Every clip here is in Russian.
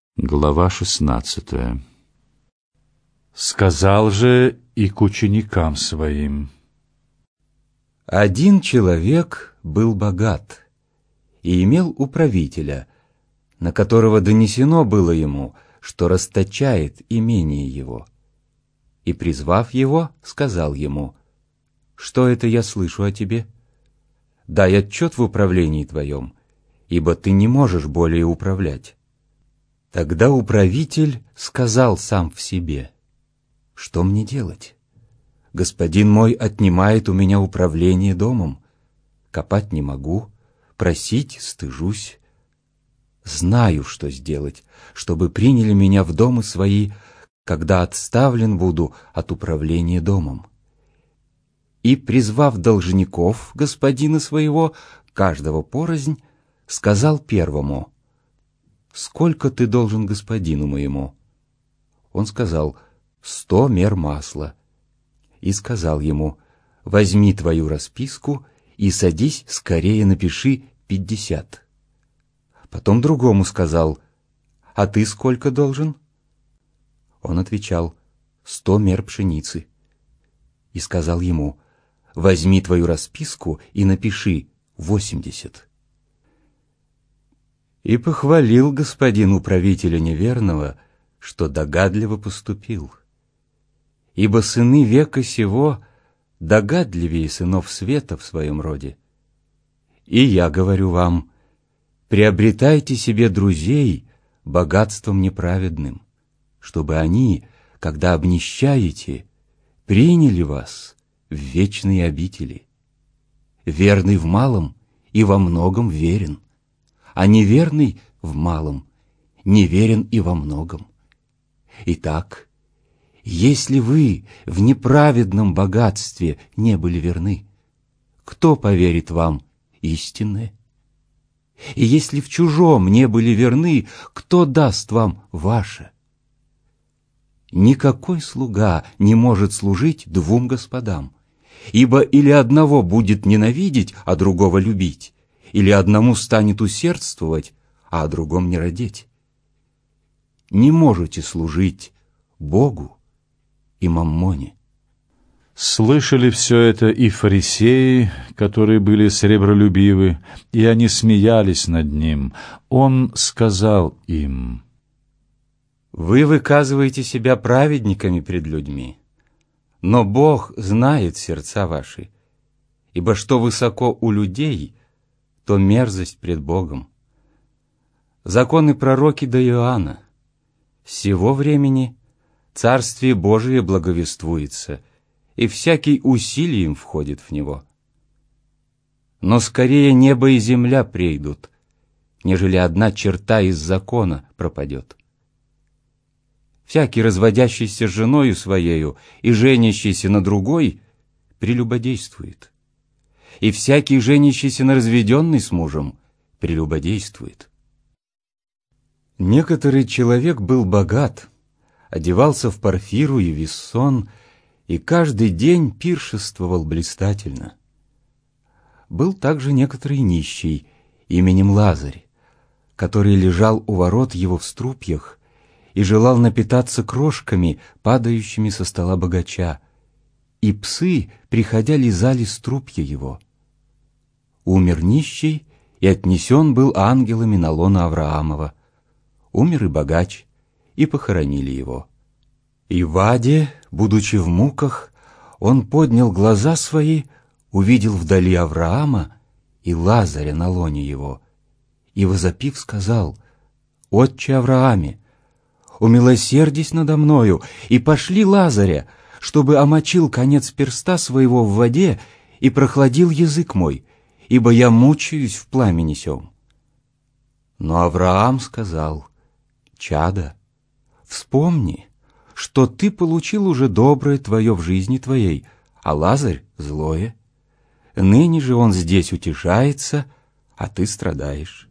Глава 16. Сказал же и к ученикам своим: Один человек был богат и имел управителя, на которого донесено было ему, что расточает имение его. И, призвав его, сказал ему: «Что это я слышу о тебе? Дай отчет в управлении твоем, ибо ты не можешь более управлять». Тогда управитель сказал сам в себе: «Что мне делать? Господин мой отнимает у меня управление домом. Копать не могу, просить стыжусь. Знаю, что сделать, чтобы приняли меня в домы свои, когда отставлен буду от управления домом». И, призвав должников господина своего, каждого порознь, сказал первому: «Сколько ты должен господину моему?» Он сказал: 100 мер масла. И сказал ему: «Возьми твою расписку и садись, скорее напиши 50». Потом другому сказал: «А ты сколько должен?» Он отвечал: 100 мер пшеницы. И сказал ему: «Возьми твою расписку и напиши 80». И похвалил господин управителя неверного, что догадливо поступил. Ибо сыны века сего догадливее сынов света в своем роде. И я говорю вам: приобретайте себе друзей богатством неправедным, чтобы они, когда обнищаете, приняли вас в вечные обители. Верный в малом и во многом верен, а неверный в малом неверен и во многом. Итак, если вы в неправедном богатстве не были верны, кто поверит вам истинное? И если в чужом не были верны, кто даст вам ваше? Никакой слуга не может служить двум господам, ибо или одного будет ненавидеть, а другого любить, или одному станет усердствовать, а о другом не родить. Не можете служить Богу и маммоне. Слышали все это и фарисеи, которые были сребролюбивы, и они смеялись над ним. Он сказал им: «Вы выказываете себя праведниками пред людьми, но Бог знает сердца ваши, ибо что высоко у людей, то мерзость пред Богом. Законы пророки до Иоанна. С сего времени Царствие Божие благовествуется, и всякий усилием входит в него. Но скорее небо и земля прейдут, нежели одна черта из закона пропадет. Всякий, разводящийся с женою своею и женящийся на другой, прелюбодействует. И всякий, женящийся на разведенной с мужем, прелюбодействует. Некоторый человек был богат, одевался в парфиру и вессон, и каждый день пиршествовал блистательно. Был также некоторый нищий именем Лазарь, который лежал у ворот его в струпьях и желал напитаться крошками, падающими со стола богача, и псы, приходя, лизали струпья его. Умер нищий, и отнесен был ангелами на лоно Авраамова. Умер и богач, и похоронили его. И в аде, будучи в муках, он поднял глаза свои, увидел вдали Авраама и Лазаря на лоне его, и, возопив, сказал: «Отче Аврааме, умилосердись надо мною, и пошли Лазаря, чтобы омочил конец перста своего в воде и прохладил язык мой, ибо я мучаюсь в пламени сем». Но Авраам сказал: «Чадо, вспомни, что ты получил уже доброе твое в жизни твоей, а Лазарь — злое. Ныне же он здесь утешается, а ты страдаешь.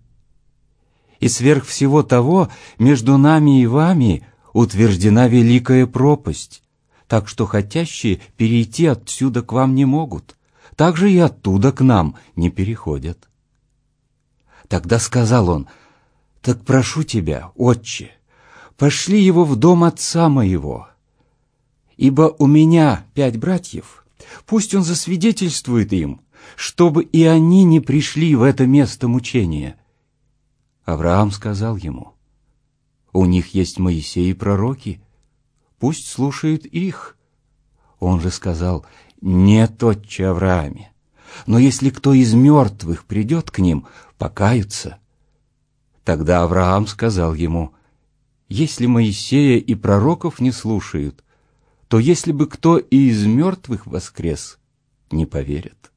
И сверх всего того между нами и вами утверждена великая пропасть, так что хотящие перейти отсюда к вам не могут, так же и оттуда к нам не переходят». Тогда сказал он: «Так прошу тебя, отче, пошли его в дом отца моего, ибо у меня 5 братьев, пусть он засвидетельствует им, чтобы и они не пришли в это место мучения». Авраам сказал ему: «У них есть Моисей и пророки, пусть слушают их». Он же сказал: «Нет, отче Аврааме, но если кто из мертвых придет к ним, покаются». Тогда Авраам сказал ему: «Если Моисея и пророков не слушают, то если бы кто и из мертвых воскрес, не поверят».